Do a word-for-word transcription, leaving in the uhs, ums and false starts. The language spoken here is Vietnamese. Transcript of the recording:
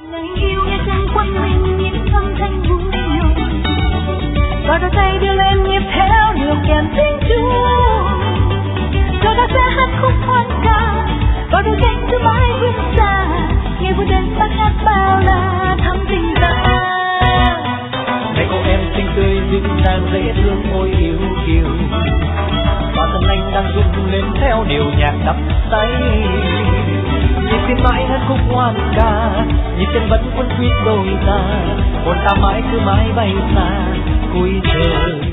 Lời yêu nghe chân quanh mình những âm thanh vui nhộn, và đôi tay đưa lên nhịp theo điều kèm tiếng chuông. Rồi ta sẽ hát khúc hoan ca, và đôi cánh cứ mãi vươn xa, nghe vui đến bắt hát bao la thắm tình ta. Này cô em xinh tươi dịu dàng dễ thương ôi yêu kiều, và thân anh đang rung lên theo điệu nhạc đắm say. Nhịp tim mãi hát khúc hoan ca, nhịp chân vẫn cuốn quýt đôi ta, hồn ta mãi cứ mãi bay xa cuối trời.